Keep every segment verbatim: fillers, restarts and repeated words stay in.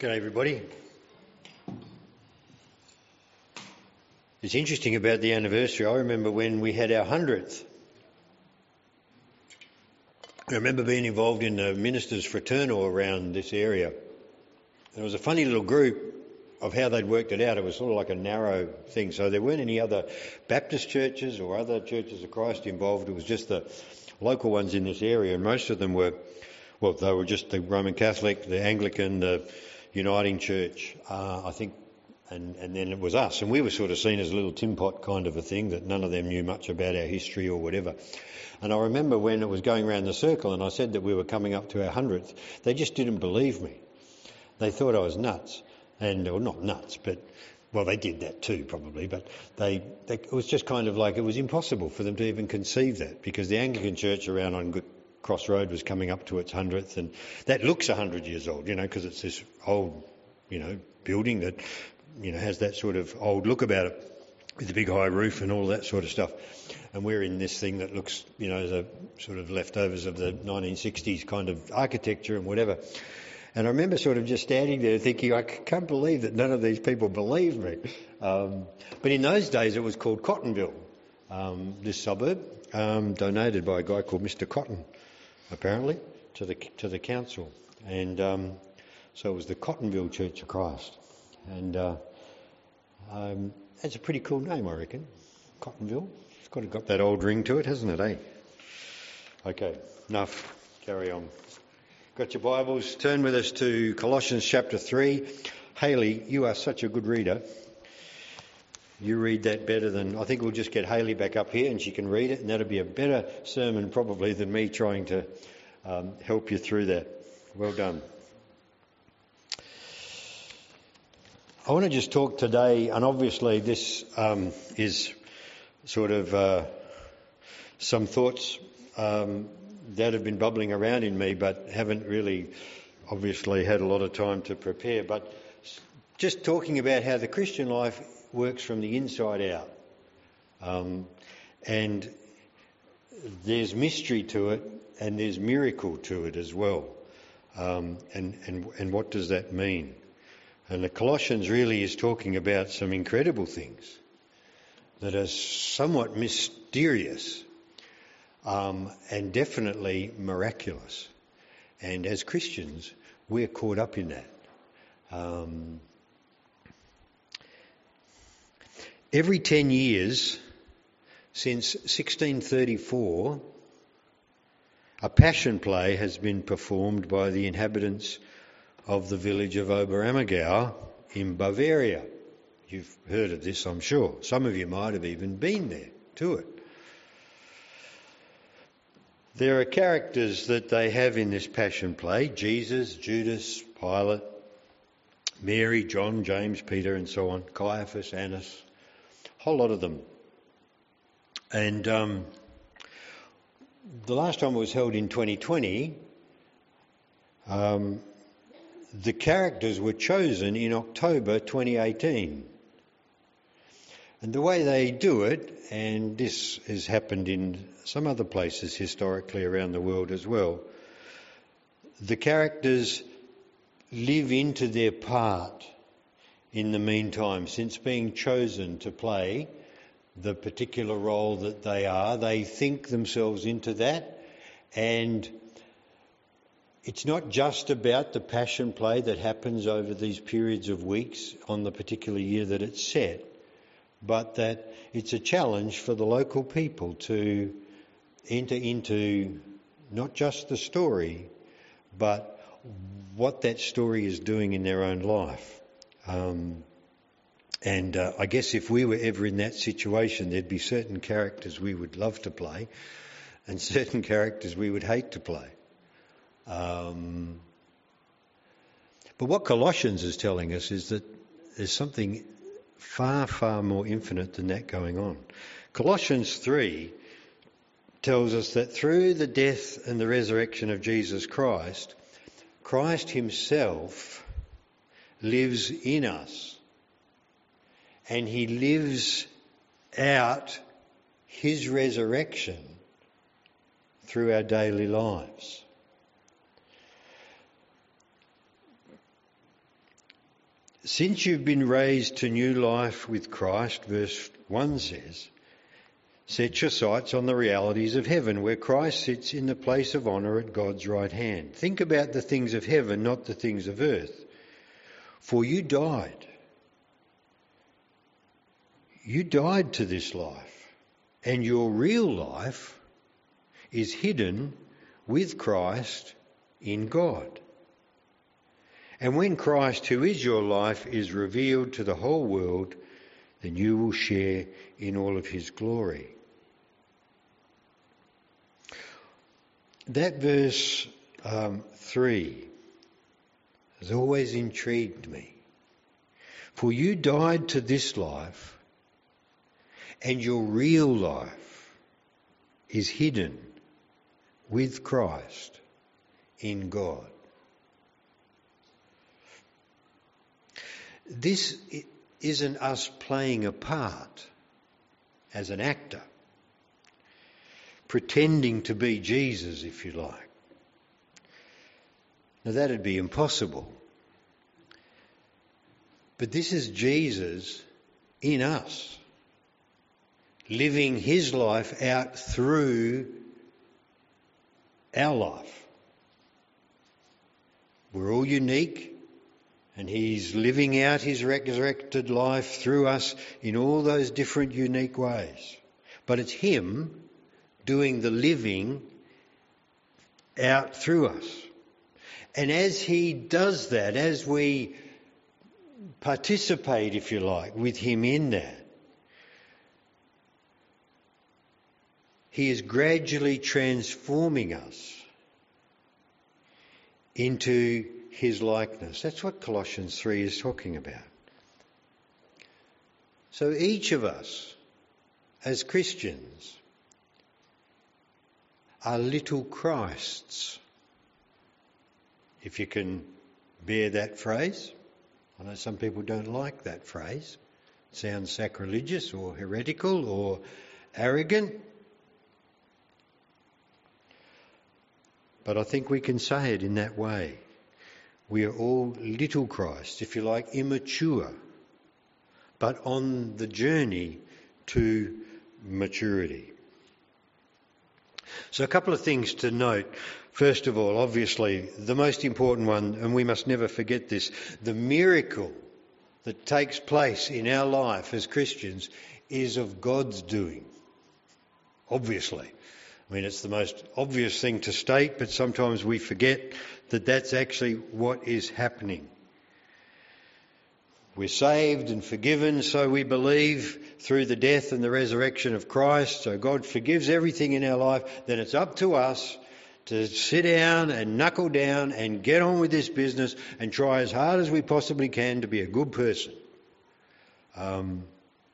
G'day everybody. It's interesting about the anniversary. I remember when we had our hundredth. I remember being involved in the ministers' fraternal around this area. There was a funny little group of how they'd worked it out. It was sort of like a narrow thing. So there weren't any other Baptist churches or other churches of Christ involved. It was just the local ones in this area, and most of them were, well, they were just the Roman Catholic, the Anglican, the Uniting Church, uh, I think, and, and then it was us. And we were sort of seen as a little tin pot kind of a thing, that none of them knew much about our history or whatever. And I remember when it was going around the circle and I said that we were coming up to our hundredth, they just didn't believe me. They thought I was nuts. And, or not nuts, but, well, they did that too probably, but they, they it was just kind of like, it was impossible for them to even conceive that, because the Anglican Church around on Good Crossroad was coming up to its hundredth, and that looks a hundred years old, you know, because it's this old, you know, building that, you know, has that sort of old look about it, with the big high roof and all that sort of stuff. And we're in this thing that looks, you know, the sort of leftovers of the nineteen sixties kind of architecture and whatever. And I remember sort of just standing there thinking, I can't believe that none of these people believe me. Um, but in those days it was called Cottonville, um, this suburb, um, donated by a guy called Mister Cotton, apparently, to the to the council. And um, so it was the Cottonville Church of Christ. And uh, um, that's a pretty cool name, I reckon. Cottonville. It's got, got that old ring to it, hasn't it, eh? Okay, enough. Carry on. Got your Bibles? Turn with us to Colossians chapter three. Hayley, you are such a good reader. You read that better than... I think we'll just get Hayley back up here and she can read it, and that'll be a better sermon probably than me trying to um, help you through that. Well done. I want to just talk today, and obviously this um, is sort of uh, some thoughts um, that have been bubbling around in me, but haven't really obviously had a lot of time to prepare. But just talking about how the Christian life works from the inside out. Um, and there's mystery to it and there's miracle to it as well. Um, and, and, and what does that mean? And the Colossians really is talking about some incredible things that are somewhat mysterious, um, and definitely miraculous. And as Christians, we're caught up in that. Um, every ten years since sixteen thirty-four, a passion play has been performed by the inhabitants of the village of Oberammergau in Bavaria. You've heard of this, I'm sure. Some of you might have even been there to it. There are characters that they have in this passion play: Jesus, Judas, Pilate, Mary, John, James, Peter and so on, Caiaphas, Annas, a whole lot of them. And um, the last time it was held in twenty twenty, um, the characters were chosen in October twenty eighteen. And the way they do it, and this has happened in some other places historically around the world as well, the characters live into their part in the meantime. Since being chosen to play the particular role that they are, they think themselves into that. And it's not just about the passion play that happens over these periods of weeks on the particular year that it's set, but that it's a challenge for the local people to enter into not just the story, but what that story is doing in their own life. Um, and uh, I guess if we were ever in that situation, there'd be certain characters we would love to play and certain characters we would hate to play. Um, but what Colossians is telling us is that there's something far, far more infinite than that going on. Colossians three tells us that through the death and the resurrection of Jesus Christ, Christ himself lives in us, and he lives out his resurrection through our daily lives. Since you've been raised to new life with Christ, verse one says, set your sights on the realities of heaven, where Christ sits in the place of honour at God's right hand. Think about the things of heaven, not the things of earth. For you died. You died to this life, and your real life is hidden with Christ in God. And when Christ, who is your life, is revealed to the whole world, then you will share in all of his glory. That verse um, three has always intrigued me. For you died to this life, and your real life is hidden with Christ in God. This isn't us playing a part as an actor, pretending to be Jesus, if you like. Now that'd be impossible. But this is Jesus in us, living his life out through our life. We're all unique, and he's living out his resurrected life through us in all those different unique ways. But it's him doing the living out through us. And as he does that, as we participate, if you like, with him in that, he is gradually transforming us into his likeness. That's what Colossians three is talking about. So each of us, as Christians, are little Christs, if you can bear that phrase. I know some people don't like that phrase. It sounds sacrilegious or heretical or arrogant. But I think we can say it in that way. We are all little Christ, if you like, immature, but on the journey to maturity. So a couple of things to note. First of all, obviously, the most important one, and we must never forget this, the miracle that takes place in our life as Christians is of God's doing. Obviously. I mean, it's the most obvious thing to state, but sometimes we forget that that's actually what is happening. We're saved and forgiven, so we believe through the death and the resurrection of Christ. So God forgives everything in our life. Then it's up to us to sit down and knuckle down and get on with this business and try as hard as we possibly can to be a good person. Um,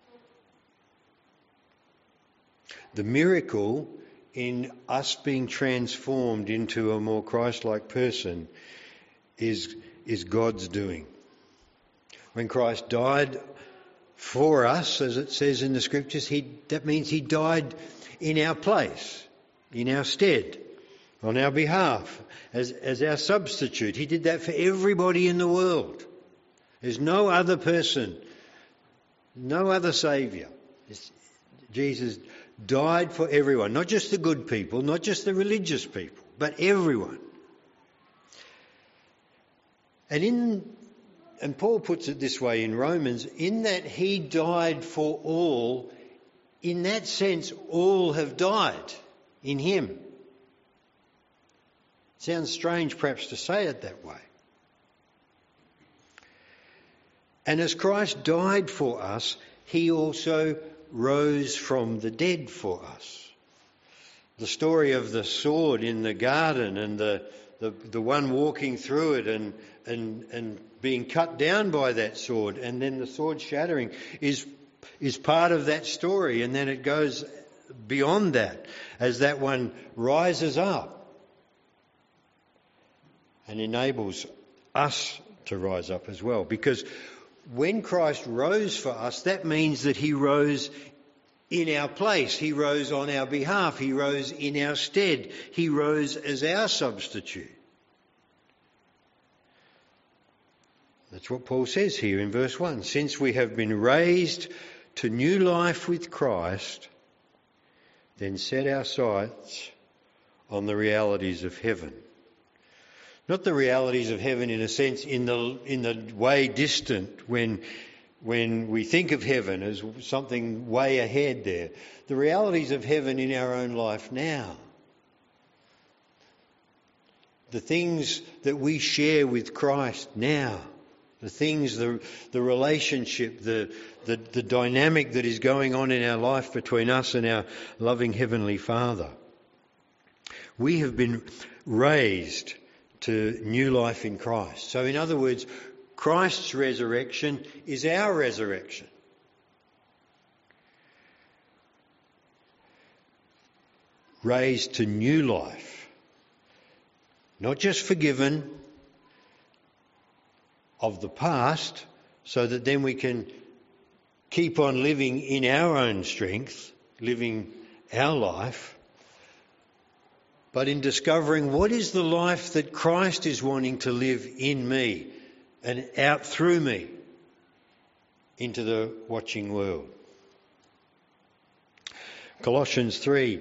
the miracle in us being transformed into a more Christ-like person is, is God's doing. When Christ died for us, as it says in the Scriptures, he, that means he died in our place, in our stead, on our behalf, as, as our substitute. He did that for everybody in the world. There's no other person, no other saviour. It's, Jesus died for everyone, not just the good people, not just the religious people, but everyone. And in and Paul puts it this way in Romans, in that he died for all, in that sense all have died in him. Sounds strange perhaps to say it that way. And as Christ died for us, he also rose from the dead for us. The story of the sword in the garden and the the, the one walking through it and, and and being cut down by that sword and then the sword shattering is is part of that story, and then it goes beyond that as that one rises up and enables us to rise up as well. Because when Christ rose for us, that means that he rose in our place. He rose on our behalf. He rose in our stead. He rose as our substitute. That's what Paul says here in verse one. Since we have been raised to new life with Christ, then set our sights on the realities of heaven. Not the realities of heaven in a sense in the in the way distant when when we think of heaven as something way ahead there. The realities of heaven in our own life now. The things that we share with Christ now. The things, the the relationship, the, the the dynamic that is going on in our life between us and our loving Heavenly Father. We have been raised to new life in Christ. So in other words, Christ's resurrection is our resurrection. Raised to new life. Not just forgiven of the past, so that then we can keep on living in our own strength, living our life, but in discovering what is the life that Christ is wanting to live in me and out through me into the watching world. Colossians three,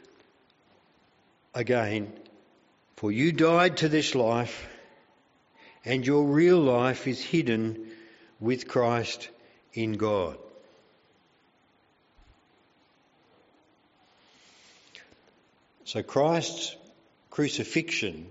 again, for you died to this life, and your real life is hidden with Christ in God. So Christ's crucifixion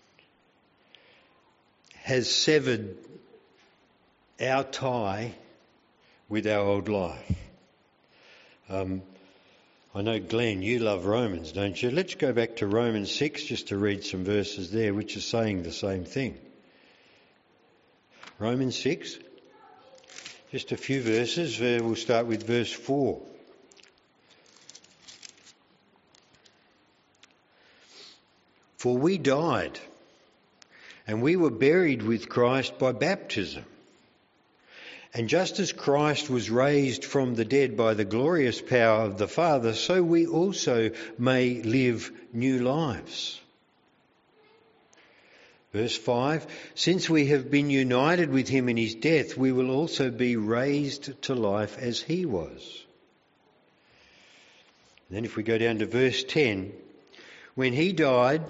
has severed our tie with our old life. Um, I know, Glenn, you love Romans, don't you? Let's go back to Romans six just to read some verses there, which is saying the same thing. Romans six, just a few verses. Uh, we'll start with verse four. For we died, and we were buried with Christ by baptism. And just as Christ was raised from the dead by the glorious power of the Father, so we also may live new lives. Verse five, since we have been united with him in his death, we will also be raised to life as he was. And then if we go down to verse ten, when he died,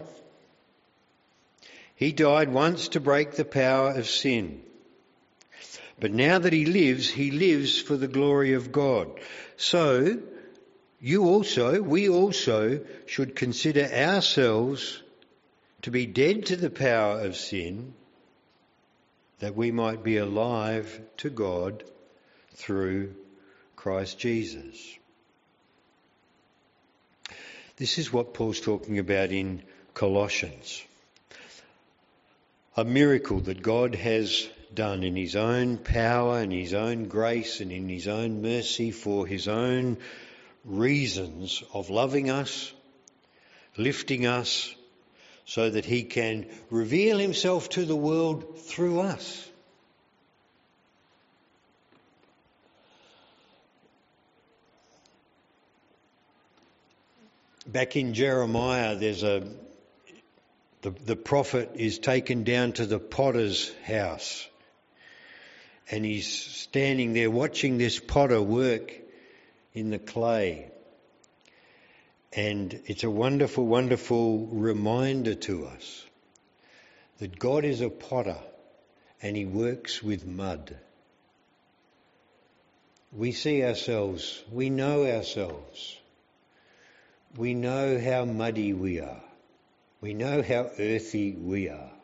he died once to break the power of sin. But now that he lives, he lives for the glory of God. So, you also, we also should consider ourselves to be dead to the power of sin, that we might be alive to God through Christ Jesus. This is what Paul's talking about in Colossians. A miracle that God has done in his own power and his own grace and in his own mercy for his own reasons of loving us, lifting us, so that he can reveal himself to the world through us. Back in Jeremiah, there's a the, the prophet is taken down to the potter's house, and he's standing there watching this potter work in the clay. And it's a wonderful, wonderful reminder to us that God is a potter and he works with mud. We see ourselves, we know ourselves. We know how muddy we are. We know how earthy we are.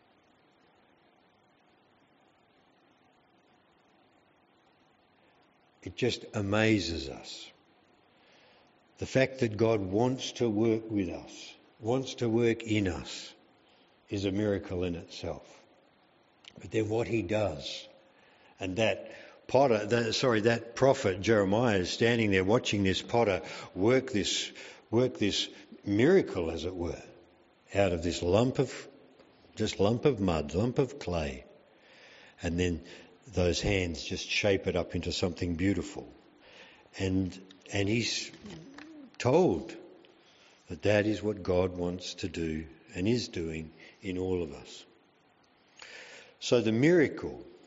It just amazes us. The fact that God wants to work with us, wants to work in us, is a miracle in itself. But then what he does, and that potter, that, sorry, that prophet Jeremiah is standing there watching this potter work this, work this miracle, as it were, out of this lump of, just lump of mud, lump of clay, and then those hands just shape it up into something beautiful, and and he's told that that is what God wants to do and is doing in all of us. So the miracle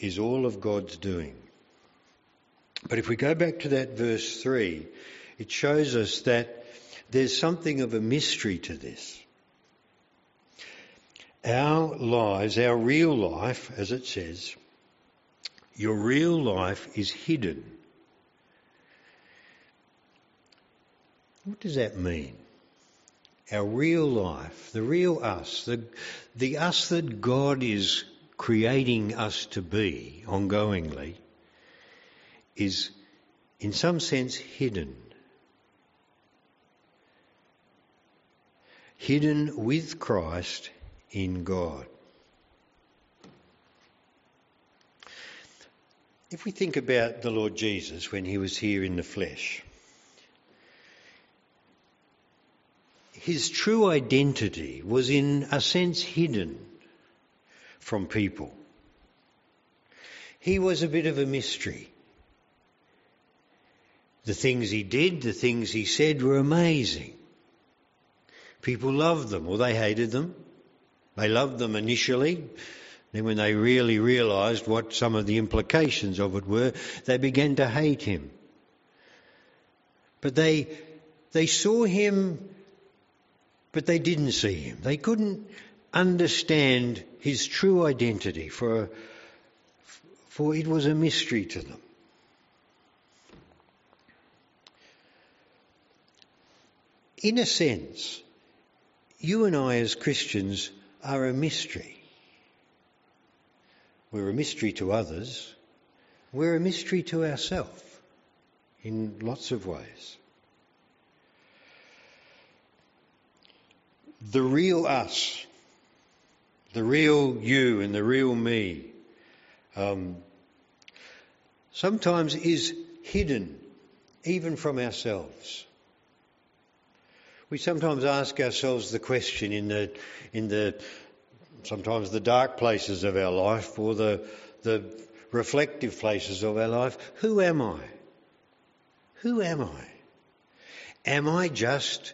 is all of God's doing. But if we go back to that verse three, it shows us that there's something of a mystery to this. Our lives, our real life, as it says, your real life is hidden. What does that mean? Our real life, the real us, the, the us that God is creating us to be ongoingly, is in some sense hidden. Hidden with Christ in God. If we think about the Lord Jesus when he was here in the flesh, his true identity was in a sense hidden from people. He was a bit of a mystery. The things he did, the things he said were amazing. People loved them or they hated them. They loved them initially. Then when they really realised what some of the implications of it were, they began to hate him. But they they saw him, but they didn't see him. They couldn't understand his true identity, for, for it was a mystery to them. In a sense, you and I as Christians are a mystery. We're a mystery to others. We're a mystery to ourselves in lots of ways. The real us, the real you and the real me, um, sometimes is hidden even from ourselves. We sometimes ask ourselves the question in the in the sometimes the dark places of our life or the the reflective places of our life, who am I? Who am I? Am I just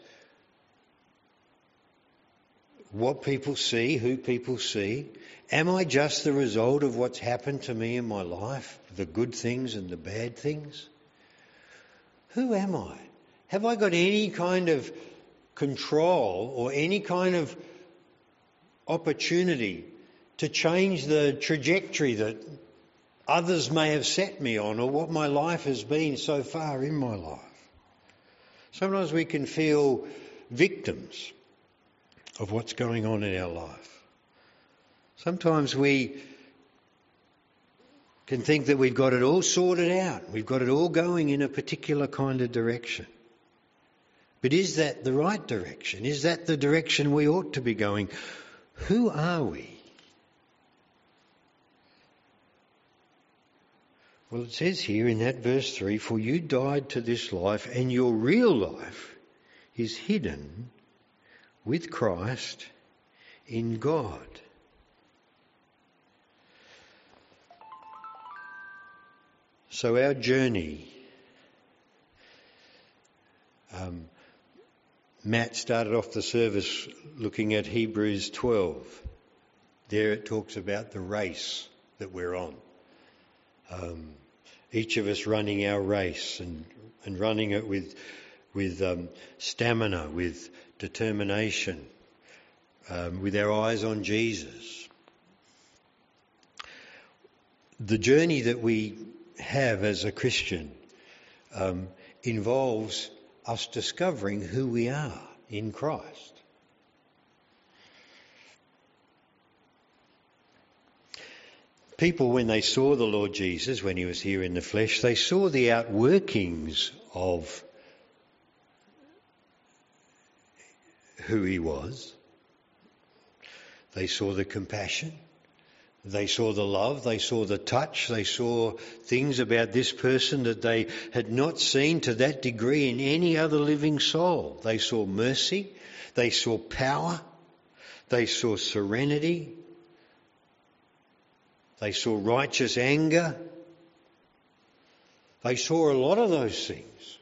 what people see, who people see? Am I just the result of what's happened to me in my life, the good things and the bad things? Who am I? Have I got any kind of control or any kind of opportunity to change the trajectory that others may have set me on or what my life has been so far in my life? Sometimes we can feel victims of what's going on in our life. Sometimes we can think that we've got it all sorted out, we've got it all going in a particular kind of direction. But is that the right direction? Is that the direction we ought to be going? Who are we? Well, it says here in that verse three, for you died to this life and your real life is hidden with Christ in God. So our journey, um, Matt started off the service looking at Hebrews twelve. There it talks about the race that we're on. Um, each of us running our race and, and running it with with um, stamina, with determination, um, with our eyes on Jesus. The journey that we have as a Christian um, involves us discovering who we are in Christ. People, when they saw the Lord Jesus, when he was here in the flesh, they saw the outworkings of who he was. They saw the compassion. They saw the love, they saw the touch, they saw things about this person that they had not seen to that degree in any other living soul. They saw mercy, they saw power, they saw serenity, they saw righteous anger. They saw a lot of those things.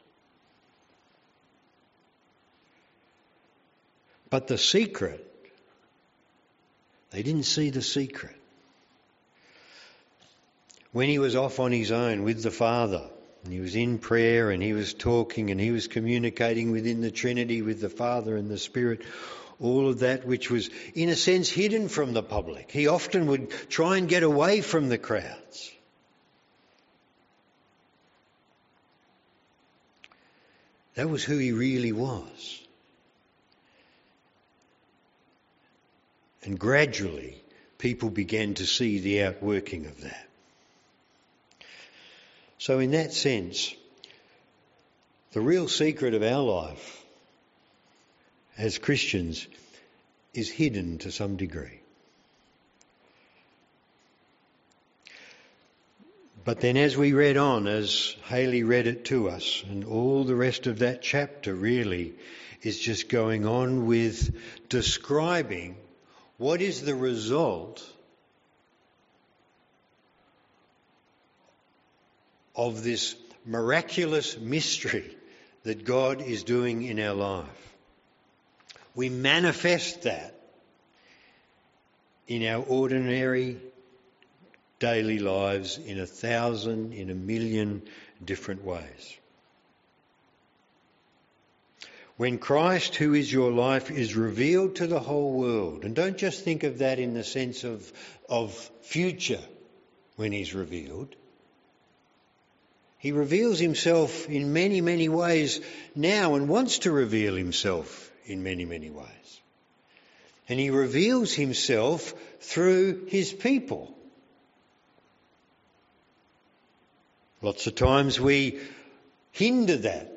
But the secret, they didn't see the secret. when he was off on his own with the Father, and he was in prayer and he was talking and he was communicating within the Trinity with the Father and the Spirit, all of that which was in a sense hidden from the public. He often would try and get away from the crowds. That was who he really was. And gradually people began to see the outworking of that. So in that sense, the real secret of our life as Christians is hidden to some degree. But then as we read on, as Haley read it to us, and all the rest of that chapter really is just going on with describing what is the result of this miraculous mystery that God is doing in our life. We manifest that in our ordinary daily lives in a thousand, in a million different ways. When Christ, who is your life, is revealed to the whole world, and don't just think of that in the sense of, of future when he's revealed. He reveals himself in many, many ways now and wants to reveal himself in many, many ways. And he reveals himself through his people. Lots of times we hinder that.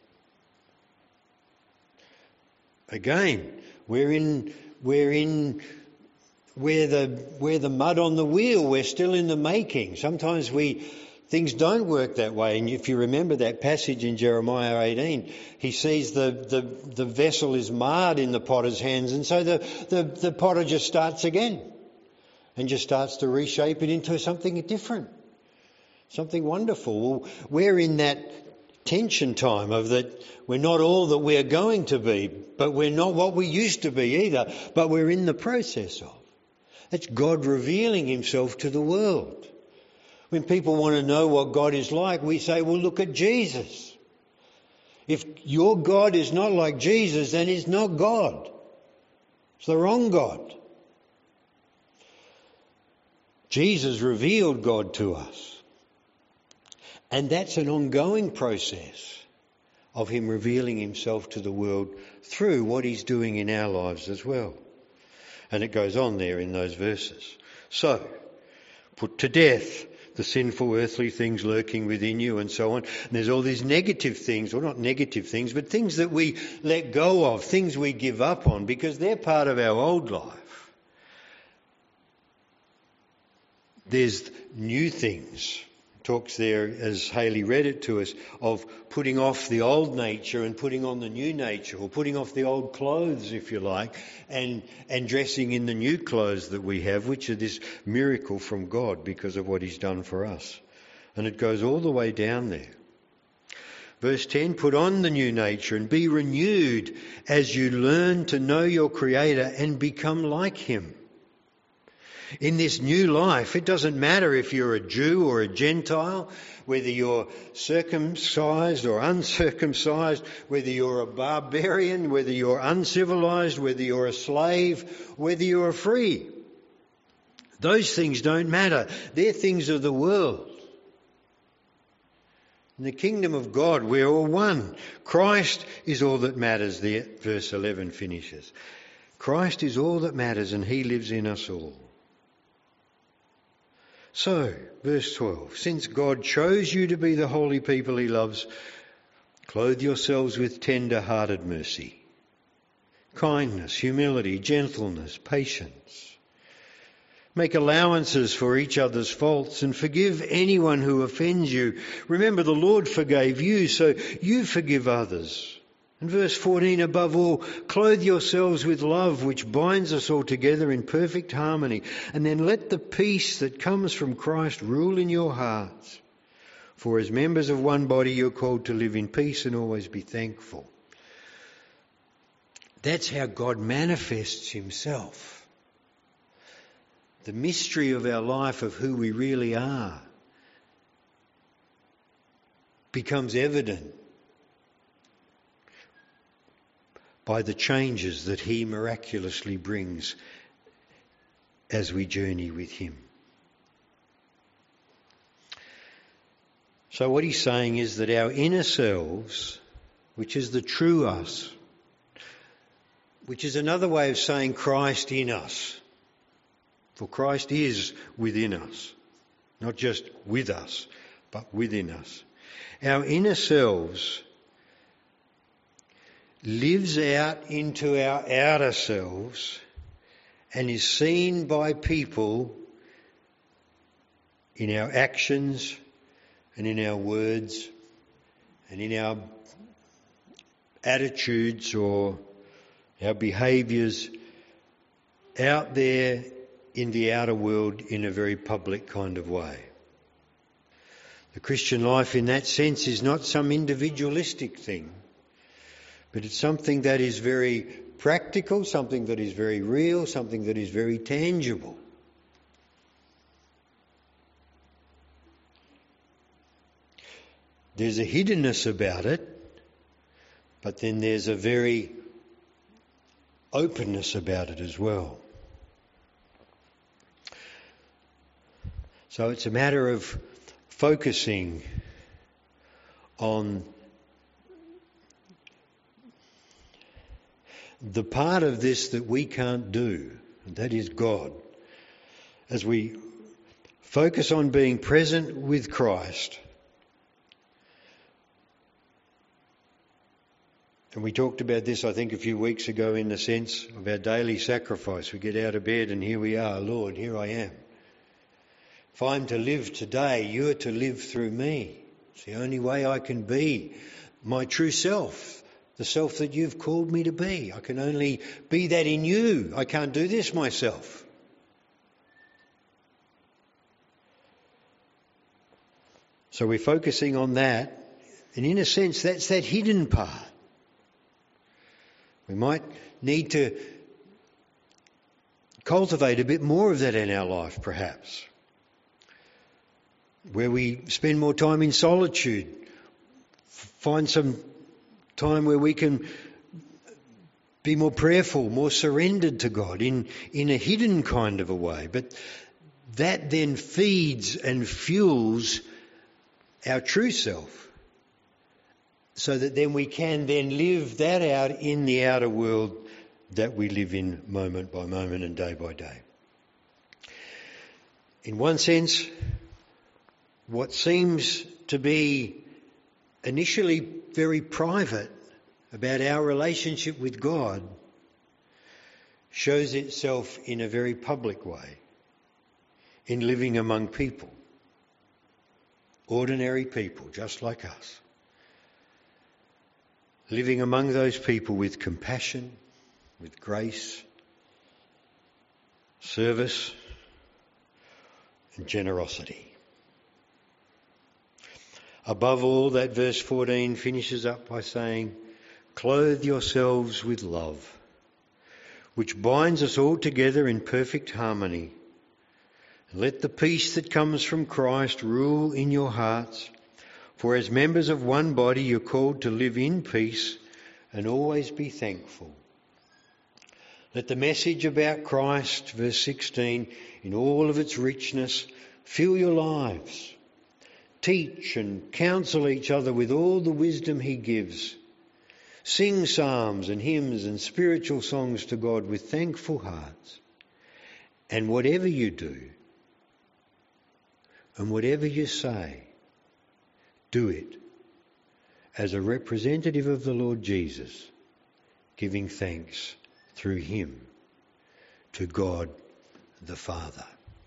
Again, we're in, we're in, we're the, we're the mud on the wheel. We're still in the making. Sometimes we, things don't work that way. And if you remember that passage in Jeremiah eighteen, he sees the, the, the vessel is marred in the potter's hands. And so the, the, the potter just starts again and just starts to reshape it into something different, something wonderful. Well, we're in that tension time of that we're not all that we're going to be, but we're not what we used to be either, but we're in the process of. That's God revealing himself to the world. When people want to know what God is like, we say, well, look at Jesus. If your God is not like Jesus, then it's not God. It's the wrong God. Jesus revealed God to us. And that's an ongoing process of him revealing himself to the world through what he's doing in our lives as well. And it goes on there in those verses. So, put to death the sinful earthly things lurking within you and so on. And there's all these negative things, or not negative things, but things that we let go of, things we give up on because they're part of our old life. There's new things. Talks there, as Haley read it to us, of putting off the old nature and putting on the new nature, or putting off the old clothes, if you like, and, and dressing in the new clothes that we have, which are this miracle from God because of what he's done for us. And it goes all the way down there. Verse ten, put on the new nature and be renewed as you learn to know your Creator and become like him. In this new life, it doesn't matter if you're a Jew or a Gentile, whether you're circumcised or uncircumcised, whether you're a barbarian, whether you're uncivilized, whether you're a slave, whether you're free. Those things don't matter. They're things of the world. In the kingdom of God, we're all one. Christ is all that matters, the verse eleven finishes. Christ is all that matters and he lives in us all. So, verse twelve, since God chose you to be the holy people he loves, clothe yourselves with tender-hearted mercy, kindness, humility, gentleness, patience. Make allowances for each other's faults and forgive anyone who offends you. Remember, the Lord forgave you, so you forgive others. And verse fourteen, above all, clothe yourselves with love, which binds us all together in perfect harmony. And then let the peace that comes from Christ rule in your hearts. For as members of one body, you're called to live in peace and always be thankful. That's how God manifests himself. The mystery of our life, of who we really are, becomes evident by the changes that he miraculously brings as we journey with him. So what he's saying is that our inner selves, which is the true us, which is another way of saying Christ in us, for Christ is within us, not just with us, but within us. Our inner selves lives out into our outer selves and is seen by people in our actions and in our words and in our attitudes or our behaviours out there in the outer world in a very public kind of way. The Christian life in that sense is not some individualistic thing, but it's something that is very practical, something that is very real, something that is very tangible. There's a hiddenness about it, but then there's a very openness about it as well. So it's a matter of focusing on the part of this that we can't do, and that is God. As we focus on being present with Christ, and we talked about this, I think, a few weeks ago in the sense of our daily sacrifice. We get out of bed and here we are, Lord, here I am. If I'm to live today, you're to live through me. It's the only way I can be my true self, the self that you've called me to be. I can only be that in you. I can't do this myself. So we're focusing on that, and in a sense that's that hidden part. We might need to cultivate a bit more of that in our life, perhaps, where we spend more time in solitude, find some time where we can be more prayerful, more surrendered to God in, in a hidden kind of a way. But that then feeds and fuels our true self, so that then we can then live that out in the outer world that we live in moment by moment and day by day. In one sense, what seems to be initially very private about our relationship with God shows itself in a very public way in living among people, ordinary people just like us. Living among those people with compassion, with grace, service, and generosity. Above all, that verse fourteen finishes up by saying, "Clothe yourselves with love, which binds us all together in perfect harmony. Let the peace that comes from Christ rule in your hearts. For as members of one body you're called to live in peace and always be thankful." Let the message about Christ, verse sixteen, in all of its richness, fill your lives. Teach and counsel each other with all the wisdom he gives. Sing psalms and hymns and spiritual songs to God with thankful hearts. And whatever you do and whatever you say, do it as a representative of the Lord Jesus, giving thanks through him to God the Father.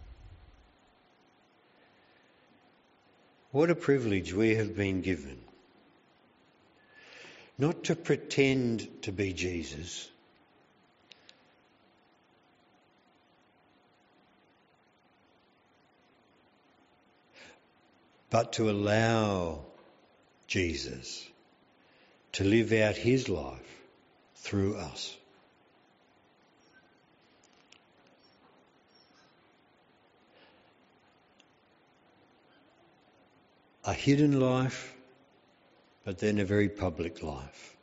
What a privilege we have been given. Not to pretend to be Jesus, but to allow Jesus to live out his life through us. A hidden life but then a very public life.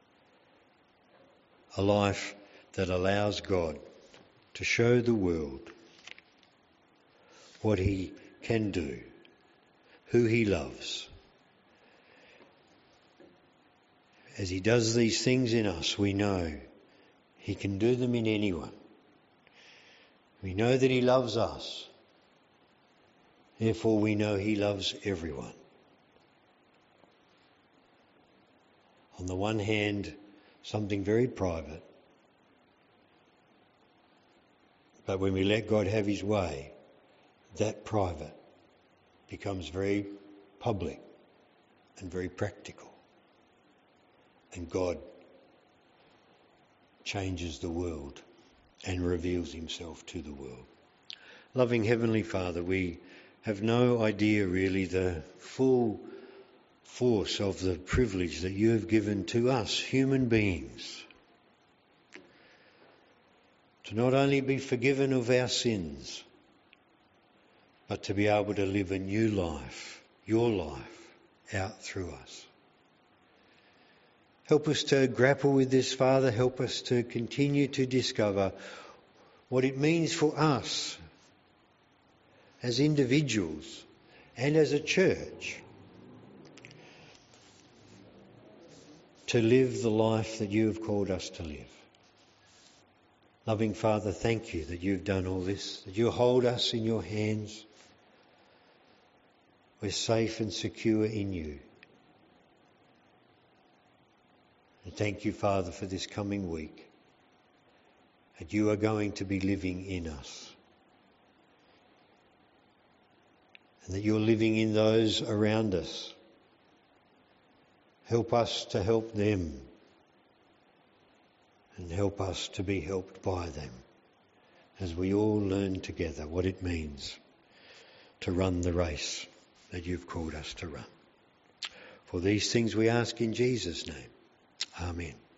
A life that allows God to show the world what he can do, who he loves. As he does these things in us, we know he can do them in anyone. We know that he loves us. Therefore, we know he loves everyone. On the one hand, something very private. But when we let God have his way, that private becomes very public and very practical. And God changes the world and reveals himself to the world. Loving Heavenly Father, we have no idea really the full force of the privilege that you have given to us, human beings, to not only be forgiven of our sins, but to be able to live a new life, your life, out through us. Help us to grapple with this, Father. Help us to continue to discover what it means for us as individuals and as a church to live the life that you have called us to live. Loving Father, thank you that you've done all this, that you hold us in your hands. We're safe and secure in you. And thank you, Father, for this coming week, that you are going to be living in us. And that you're living in those around us. Help us to help them. And help us to be helped by them. As we all learn together what it means to run the race that you've called us to run. For these things we ask in Jesus' name. Amen.